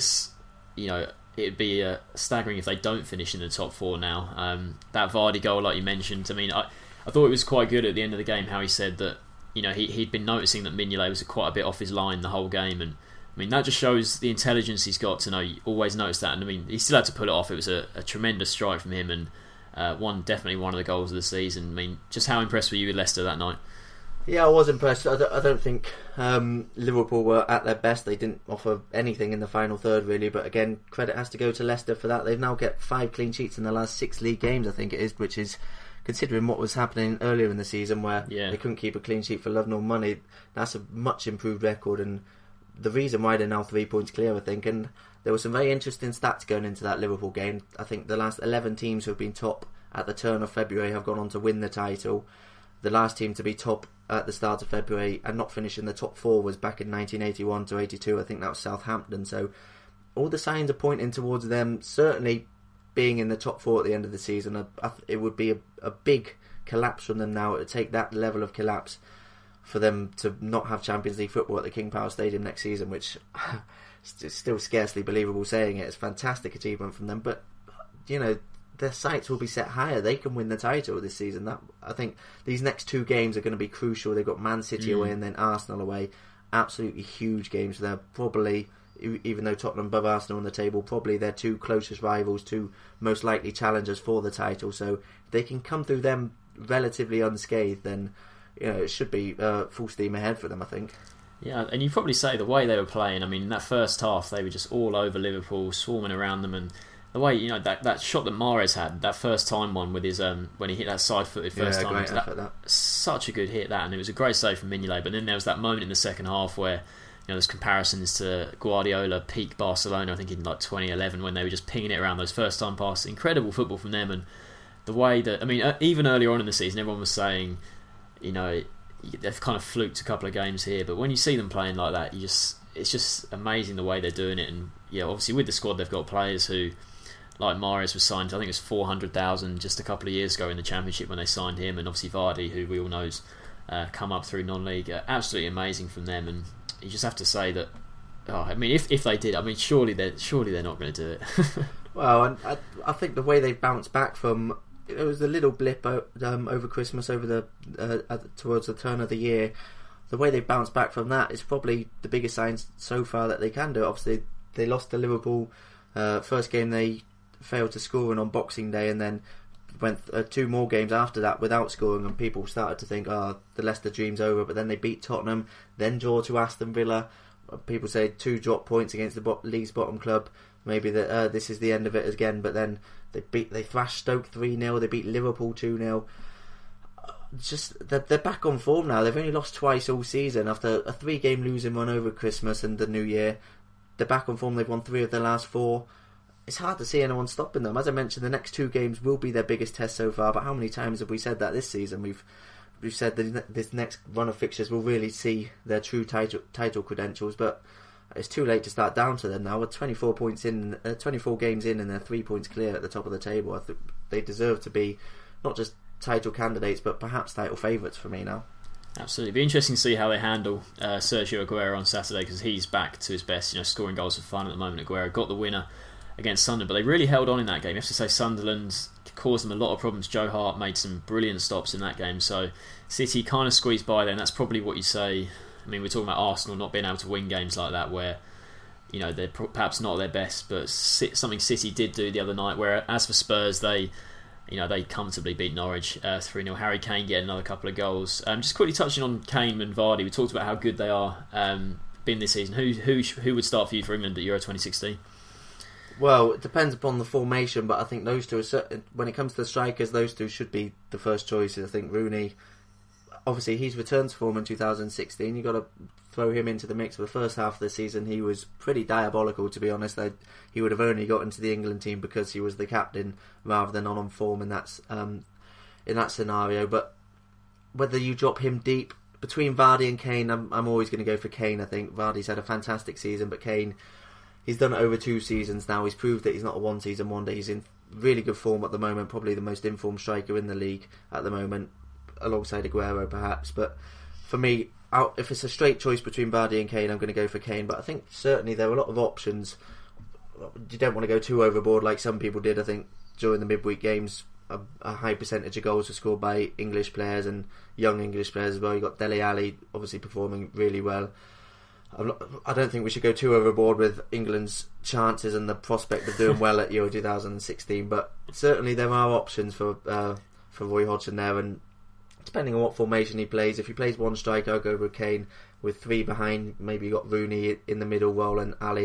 it'd be staggering if they don't finish in the top 4 now. That Vardy goal, like you mentioned, I mean, I thought it was quite good at the end of the game how he said that he'd been noticing that Mignolet was quite a bit off his line the whole game, and I mean that just shows the intelligence he's got to know. You always notice that, and I mean he still had to pull it off. It was a tremendous strike from him, and definitely one of the goals of the season. I mean, just how impressed were you with Leicester that night? Yeah, I was impressed. I don't think Liverpool were at their best. They didn't offer anything in the final third, really. But again, credit has to go to Leicester for that. They've now got 5 clean sheets in the last 6 league games, I think it is, which is, considering what was happening earlier in the season where they couldn't keep a clean sheet for love nor money, that's a much improved record, and the reason why they're now 3 points clear, I think. And there were some very interesting stats going into that Liverpool game. I think the last 11 teams who have been top at the turn of February have gone on to win the title. The last team to be top at the start of February and not finish in the top 4 was back in 1981 to 82. I think that was Southampton. So all the signs are pointing towards them certainly being in the top 4 at the end of the season. It would be a big collapse from them now. It would take that level of collapse for them to not have Champions League football at the King Power Stadium next season, which is still scarcely believable saying it. It's a fantastic achievement from them, but their sights will be set higher. They can win the title this season. I think these next 2 games are going to be crucial. They've got Man City away and then Arsenal away. Absolutely huge games. They're probably, even though Tottenham above Arsenal on the table, probably their 2 closest rivals, 2 most likely challengers for the title. So if they can come through them relatively unscathed, then it should be full steam ahead for them, I think. Yeah, and you probably say the way they were playing, I mean, in that first half they were just all over Liverpool, swarming around them, and the way that shot that Mahrez had, that first time one with his when he hit that side-footed first time, that such a good hit, that, and it was a great save from Mignolet. But then there was that moment in the second half where there's comparisons to Guardiola peak Barcelona, I think in like 2011, when they were just pinging it around those first time passes. Incredible football from them, and the way that, I mean, even earlier on in the season, everyone was saying, they've kind of fluked a couple of games here, but when you see them playing like that, it's just amazing the way they're doing it. And obviously with the squad they've got players who, like Mahrez was signed, I think it was 400,000 just a couple of years ago in the Championship when they signed him, and obviously Vardy, who we all know's come up through non-league. Absolutely amazing from them, and you just have to say that. I mean, if they did, I mean, surely they're not going to do it. Well, and I think the way they bounced back from, it was a little blip over Christmas, over towards the turn of the year. The way they bounced back from that is probably the biggest sign so far that they can do it. Obviously, they lost to Liverpool. First game they failed to score on Boxing Day, and then went 2 more games after that without scoring, and people started to think, the Leicester dream's over. But then they beat Tottenham, then draw to Aston Villa. People say 2 drop points against the league's bottom club. Maybe that this is the end of it again. But then they thrashed Stoke 3-0. They beat Liverpool 2-0. Just they're back on form now. They've only lost twice all season after a 3-game losing run over Christmas and the New Year. They're back on form. They've won 3 of their last 4. It's hard to see anyone stopping them. As I mentioned, the next 2 games will be their biggest test so far. But how many times have we said that this season? We've said that this next run of fixtures will really see their true title credentials. But it's too late to start down to them now. With 24 points in, 24 games in, and they're 3 points clear at the top of the table. I think they deserve to be not just title candidates, but perhaps title favourites for me now. Absolutely. It'll be interesting to see how they handle Sergio Aguero on Saturday, because he's back to his best, scoring goals for fun at the moment. Aguero got the winner against Sunderland, but they really held on in that game. You have to say Sunderland caused them a lot of problems. Joe Hart made some brilliant stops in that game, so City kind of squeezed by there, and that's probably what you say. I mean, we're talking about Arsenal not being able to win games like that, where they're perhaps not their best, but something City did do the other night, where as for Spurs, they comfortably beat Norwich 3-0. Harry Kane getting another couple of goals. Just quickly touching on Kane and Vardy, we talked about how good they are been this season. Who would start for you for England at Euro 2016? Well, it depends upon the formation, but I think those two when it comes to the strikers, those two should be the first choices. I think Rooney, obviously he's returned to form in 2016. You've got to throw him into the mix for the first half of the season. He was pretty diabolical, to be honest. He would have only got into the England team because he was the captain rather than on form in that scenario. But whether you drop him deep between Vardy and Kane, I'm always going to go for Kane. I think Vardy's had a fantastic season, but Kane, he's done it over 2 seasons now. He's proved that he's not a one-season wonder. He's in really good form at the moment, probably the most informed striker in the league at the moment, alongside Aguero perhaps. But for me, if it's a straight choice between Vardy and Kane, I'm going to go for Kane. But I think certainly there are a lot of options. You don't want to go too overboard like some people did. I think during the midweek games, a high percentage of goals were scored by English players and young English players as well. You got Dele Alli obviously performing really well. I don't think we should go too overboard with England's chances and the prospect of doing well at Euro 2016, but certainly there are options for Roy Hodgson there, and depending on what formation he plays, if he plays one striker, I'll go with Kane. With 3 behind, maybe you got Rooney in the middle role and Ali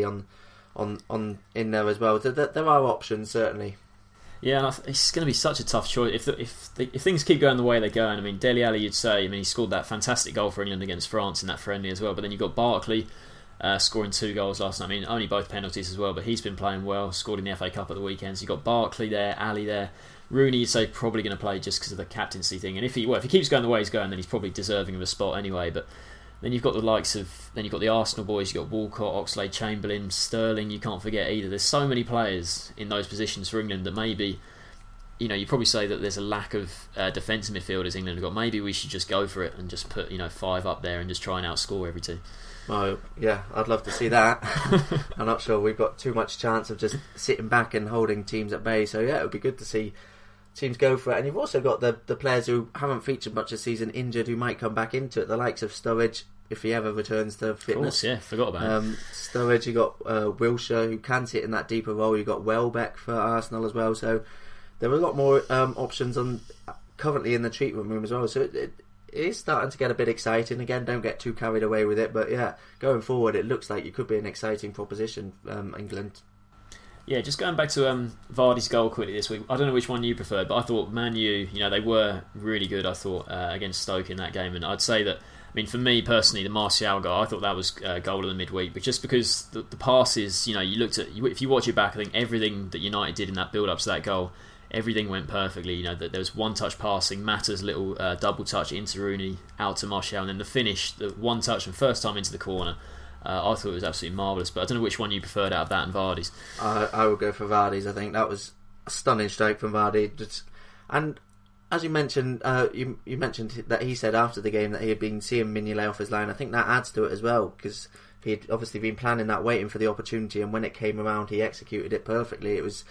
on in there as well. So there are options certainly. Yeah, and it's going to be such a tough choice if things keep going the way they're going. I mean, Dele Alli, you'd say, I mean, he scored that fantastic goal for England against France in that friendly as well. But then you've got Barkley scoring 2 goals last night. I mean, only both penalties as well, but he's been playing well. Scored in the FA Cup at the weekend. So you've got Barkley there, Ali there. Rooney, you'd say, probably going to play just because of the captaincy thing. And if he keeps going the way he's going, then he's probably deserving of a spot anyway. But then you've got the likes of, then you've got the Arsenal boys, you've got Walcott, Oxlade-Chamberlain, Sterling, you can't forget either. There's so many players in those positions for England that maybe, you know, you probably say that there's a lack of defensive midfielders England have got. Maybe we should just go for it and just put, 5 up there and just try and outscore every team. Oh, yeah, I'd love to see that. I'm not sure we've got too much chance of just sitting back and holding teams at bay. So yeah, it would be good to see teams go for it. And you've also got the players who haven't featured much this season injured, who might come back into it. The likes of Sturridge, if he ever returns to fitness. Of course, yeah, forgot about him. Sturridge, you got Wilshere, who can sit in that deeper role. You got Welbeck for Arsenal as well. So there are a lot more options currently in the treatment room as well. So it is starting to get a bit exciting. Again, don't get too carried away with it. But yeah, going forward, it looks like it could be an exciting proposition, England. Yeah, just going back to Vardy's goal quickly this week. I don't know which one you preferred, but I thought Man U, they were really good, I thought, against Stoke in that game. And I'd say that, I mean, for me personally, the Martial goal, I thought that was goal of the midweek. But just because the passes, you looked at, if you watch it back, I think everything that United did in that build-up to that goal, everything went perfectly. There was one-touch passing, Mata's little double touch into Rooney, out to Martial, and then the finish, the one touch and first time into the corner. I thought it was absolutely marvellous, but I don't know which one you preferred out of that and Vardy's. I would go for Vardy's. I think that was a stunning strike from Vardy. And as you mentioned, you mentioned that he said after the game that he had been seeing Mignolet off his line. I think that adds to it as well, because he had obviously been planning that, waiting for the opportunity, and when it came around, he executed it perfectly. It was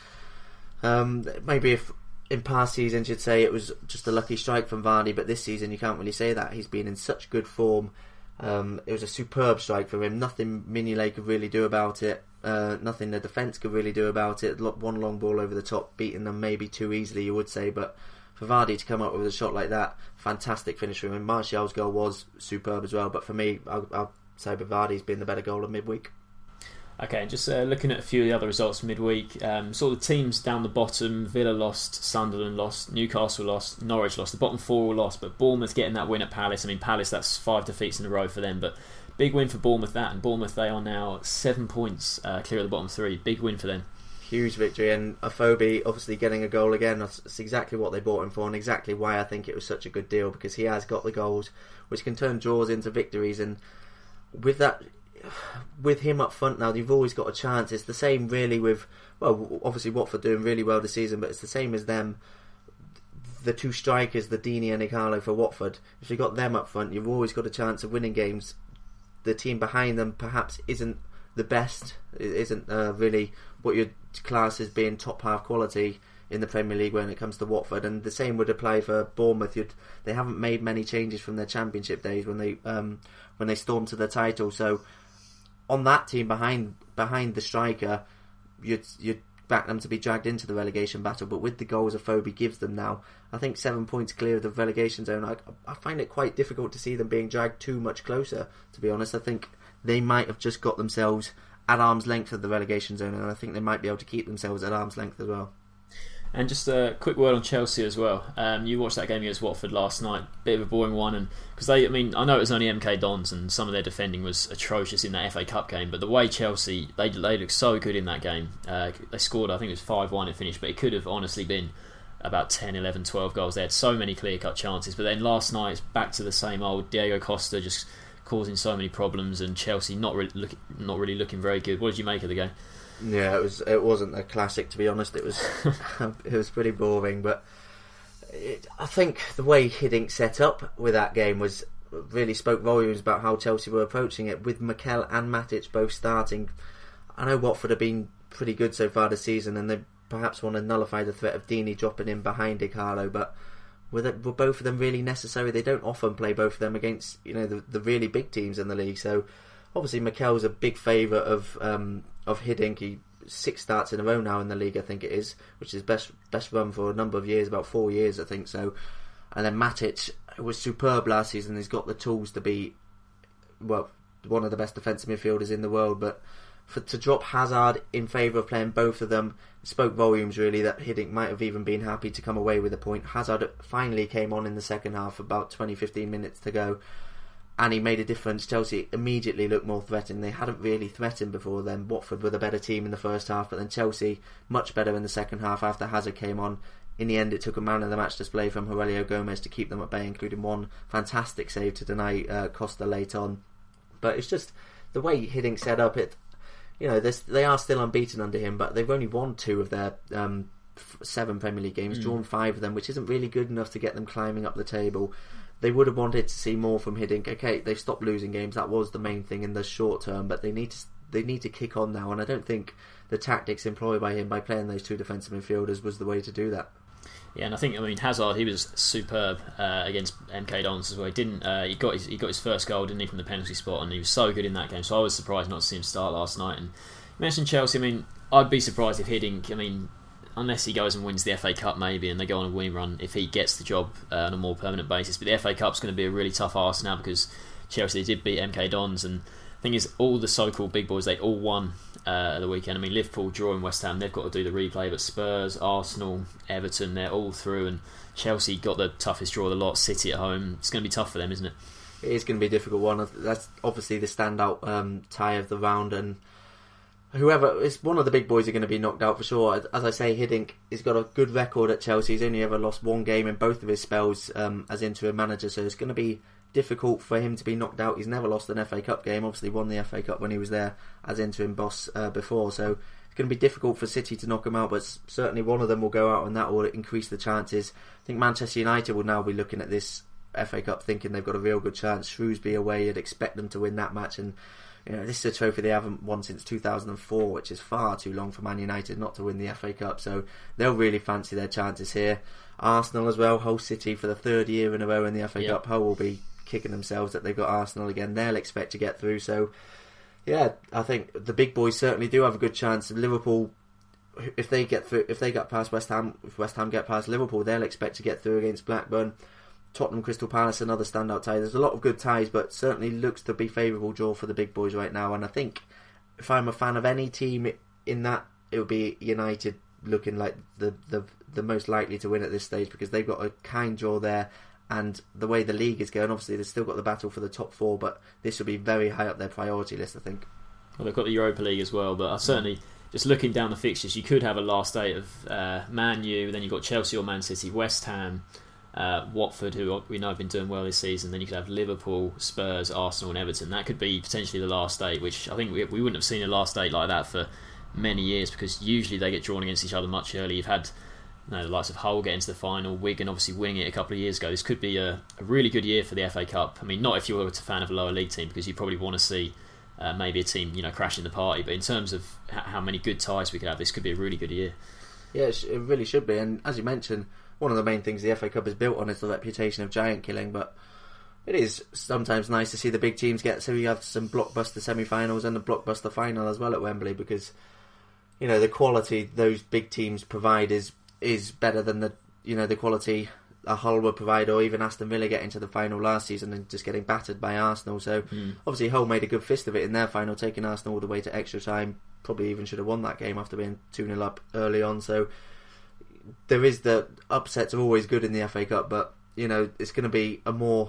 maybe if in past seasons you'd say it was just a lucky strike from Vardy, but this season you can't really say that. He's been in such good form. It was a superb strike from him. Nothing Mignolet could really do about it. Nothing the defence could really do about it. One long ball over the top, beating them maybe too easily, you would say. But for Vardy to come up with a shot like that, fantastic finish from him. Martial's goal was superb as well. But for me, I'll say that Vardy's been the better goal of midweek. Okay, just looking at a few of the other results from midweek. Sort of the teams down the bottom: Villa lost, Sunderland lost, Newcastle lost, Norwich lost. The bottom 4 all lost, but Bournemouth getting that win at Palace. I mean, Palace, that's 5 defeats in a row for them, but big win for Bournemouth that. And Bournemouth, they are now 7 points clear of the bottom 3. Big win for them. Huge victory, and Afobe obviously getting a goal again. That's exactly what they bought him for, and exactly why I think it was such a good deal, because he has got the goals which can turn draws into victories. And with that, with him up front now, you've always got a chance. It's the same really with, well, obviously Watford doing really well this season, but it's the same as them, the 2 strikers, the Deeney and Ighalo for Watford. If you've got them up front, you've always got a chance of winning games. The team behind them perhaps isn't the best, it isn't really what you'd class as being top half quality in the Premier League when it comes to Watford, and the same would apply for Bournemouth. They haven't made many changes from their Championship days when they stormed to the title. So on that team behind the striker, you'd back them to be dragged into the relegation battle. But with the goals Afobe gives them now, I think 7 points clear of the relegation zone, I find it quite difficult to see them being dragged too much closer, to be honest. I think they might have just got themselves at arm's length of the relegation zone, and I think they might be able to keep themselves at arm's length as well. And just a quick word on Chelsea as well. You watched that game against Watford last night. Bit of a boring one, and because I know it was only MK Dons, and some of their defending was atrocious in that FA Cup game. But the way Chelsea they looked so good in that game. They scored, I think it was 5-1 it finished, but it could have honestly been about 10, 11, 12 goals. They had so many clear-cut chances. But then last night it's back to the same old. Diego Costa just causing so many problems, and Chelsea not really looking very good. What did you make of the game? Yeah, it wasn't a classic, to be honest. It was it was pretty boring, but I think the way Hiddink set up with that game really spoke volumes about how Chelsea were approaching it, with Mikel and Matic both starting. I know Watford have been pretty good so far this season, and they perhaps want to nullify the threat of Deeney dropping in behind Ighalo, but were both of them really necessary? They don't often play both of them against the really big teams in the league, so obviously Mikel's a big favourite of Hiddink. He 6 starts in a row now in the league, I think it is, which is best run for a number of years, about 4 years I think so. And then Matic, who was superb last season, he's got the tools to be one of the best defensive midfielders in the world, but to drop Hazard in favour of playing both of them spoke volumes really, that Hiddink might have even been happy to come away with a point. Hazard finally came on in the second half, about 20-15 minutes to go, and he made a difference. Chelsea immediately looked more threatening. They hadn't really threatened before then. Watford were the better team in the first half, but then Chelsea much better in the second half after Hazard came on. In the end, it took a man of the match display from Aurelio Gomez to keep them at bay, including one fantastic save to deny Costa late on. But it's just the way Hiddink set up it. They are still unbeaten under him, but they've only won 2 of their 7 Premier League games, drawn 5 of them, which isn't really good enough to get them climbing up the table. They would have wanted to see more from Hiddink. Okay, they've stopped losing games. That was the main thing in the short term, but they need to kick on now. And I don't think the tactics employed by him by playing those 2 defensive midfielders was the way to do that. Yeah, and I think Hazard, he was superb against MK Dons as well. He got his first goal, didn't he, from the penalty spot, and he was so good in that game. So I was surprised not to see him start last night. And you mentioned Chelsea. I'd be surprised if Hiddink, unless he goes and wins the FA Cup maybe, and they go on a winning run, if he gets the job on a more permanent basis. But the FA Cup's going to be a really tough arse now, because Chelsea did beat MK Dons, and the thing is, all the so-called big boys, they all won at the weekend. Liverpool drawing West Ham, they've got to do the replay, but Spurs, Arsenal, Everton, they're all through, and Chelsea got the toughest draw of the lot. City at home, it's going to be tough for them, isn't it? It is going to be a difficult one. That's obviously the standout tie of the round, and whoever, it's one of the big boys are going to be knocked out for sure. As I say, Hiddink has got a good record at Chelsea. He's only ever lost 1 game in both of his spells as interim manager, so it's going to be difficult for him to be knocked out. He's never lost an FA Cup game, obviously won the FA Cup when he was there as interim boss before, so it's going to be difficult for City to knock him out, but certainly one of them will go out, and that will increase the chances. I think Manchester United will now be looking at this FA Cup thinking they've got a real good chance. Shrewsbury away, you'd expect them to win that match, and this is a trophy they haven't won since 2004, which is far too long for Man United not to win the FA Cup, so they'll really fancy their chances here. Arsenal as well, Hull City for the 3rd year in a row in the FA Cup. Hull will be kicking themselves that they've got Arsenal again. They'll expect to get through, so yeah, I think the big boys certainly do have a good chance. Liverpool, if they get past West Ham, if West Ham get past Liverpool, they'll expect to get through against Blackburn. Tottenham, Crystal Palace, another standout tie. There's a lot of good ties, but certainly looks to be favourable draw for the big boys right now. And I think if I'm a fan of any team in that, it would be United, looking like the most likely to win at this stage, because they've got a kind draw there. And the way the league is going, obviously they've still got the battle for the top 4, but this will be very high up their priority list, I think. Well, they've got the Europa League as well, but I certainly, just looking down the fixtures, you could have a last day of Man U, then you've got Chelsea or Man City, West Ham, Watford, who we know have been doing well this season, then you could have Liverpool, Spurs, Arsenal and Everton. That could be potentially the last eight, which I think we wouldn't have seen a last eight like that for many years, because usually they get drawn against each other much earlier. You've had the likes of Hull get into the final, Wigan obviously winning it a couple of years ago. This could be a really good year for the FA Cup. Not if you're a fan of a lower league team, because you probably want to see maybe a team crashing the party, but in terms of how many good ties we could have, this could be a really good year. Yeah, it really should be. And as you mentioned, one of the main things the FA Cup is built on is the reputation of giant killing, but it is sometimes nice to see the big teams get, so you have some blockbuster semi-finals and a blockbuster final as well at Wembley, because the quality those big teams provide is better than the quality a Hull would provide, or even Aston Villa getting to the final last season and just getting battered by Arsenal. So obviously Hull made a good fist of it in their final, taking Arsenal all the way to extra time. Probably even should have won that game after being 2-0 up early on. So there is the upsets are always good in the FA Cup, but it's going to be a more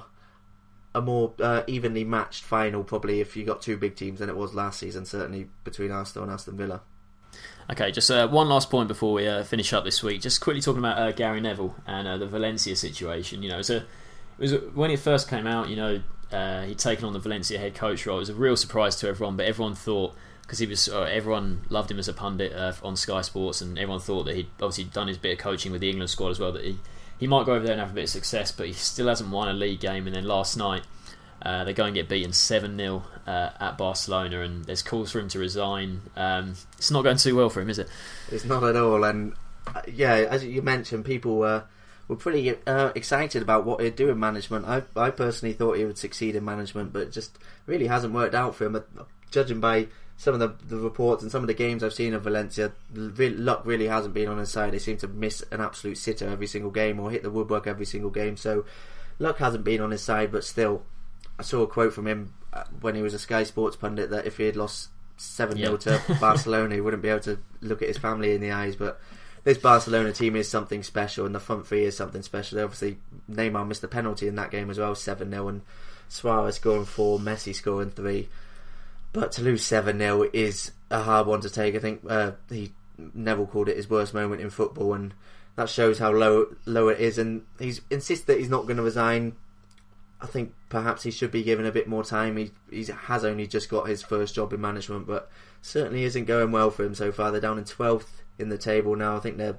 evenly matched final probably if you got two big teams than it was last season, certainly between Arsenal and Aston Villa. Okay, just one last point before we finish up this week. Just quickly talking about Gary Neville and the Valencia situation. It was when it first came out. He'd taken on the Valencia head coach role. It was a real surprise to everyone, but everyone thought, because everyone loved him as a pundit on Sky Sports, and everyone thought that he'd obviously done his bit of coaching with the England squad as well, that he might go over there and have a bit of success, but he still hasn't won a league game. And then last night they go and get beaten 7-0 at Barcelona, and there's calls for him to resign. It's not going too well for him, is it? It's not at all. And as you mentioned, people were pretty excited about what he'd do in management. I personally thought he would succeed in management, but it just really hasn't worked out for him. Judging by some of the reports and some of the games I've seen of Valencia, luck really hasn't been on his side. They seem to miss an absolute sitter every single game or hit the woodwork every single game. So luck hasn't been on his side, but still, I saw a quote from him when he was a Sky Sports pundit that if he had lost 7-0 to Barcelona, he wouldn't be able to look at his family in the eyes. But this Barcelona team is something special, and the front three is something special. Obviously, Neymar missed a penalty in that game as well, 7-0, and Suarez scoring 4, Messi scoring 3. But to lose 7-0 is a hard one to take. I think Neville called it his worst moment in football, and that shows how low it is. And he's insisted that he's not going to resign. I think perhaps he should be given a bit more time. He has only just got his first job in management, but certainly isn't going well for him so far. They're down in 12th in the table now. I think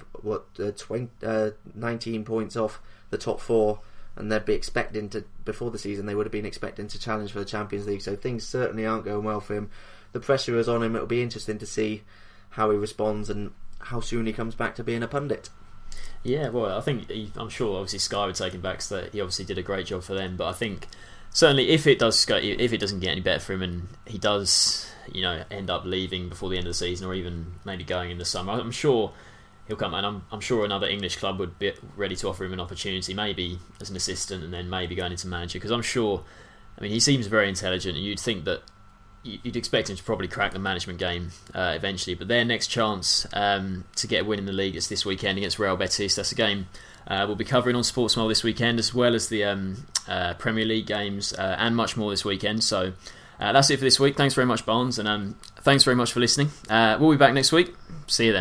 they're 19 points off the top 4. And they'd be expecting to, before the season, they would have been expecting to challenge for the Champions League. So things certainly aren't going well for him. The pressure is on him. It'll be interesting to see how he responds and how soon he comes back to being a pundit. Yeah, well, I think I'm sure obviously Sky would take him back, so that he obviously did a great job for them. But I think certainly if it doesn't get any better for him and he does, end up leaving before the end of the season or even maybe going in the summer, I'm sure he'll come, and I'm sure another English club would be ready to offer him an opportunity, maybe as an assistant and then maybe going into manager, because I'm sure, he seems very intelligent, and you'd think that you'd expect him to probably crack the management game eventually. But their next chance to get a win in the league is this weekend against Real Betis. That's a game we'll be covering on Sportsmole this weekend, as well as the Premier League games and much more this weekend. So that's it for this week. Thanks very much, Barnes, and thanks very much for listening. We'll be back next week. See you then.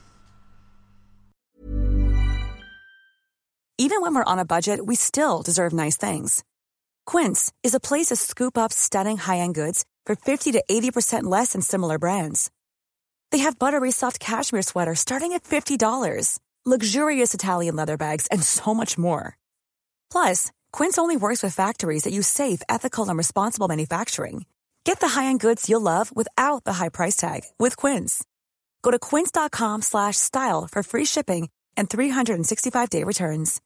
Even when we're on a budget, we still deserve nice things. Quince is a place to scoop up stunning high-end goods for 50 to 80% less than similar brands. They have buttery soft cashmere sweaters starting at $50, luxurious Italian leather bags, and so much more. Plus, Quince only works with factories that use safe, ethical, and responsible manufacturing. Get the high-end goods you'll love without the high price tag with Quince. Go to quince.com/style for free shipping and 365-day returns.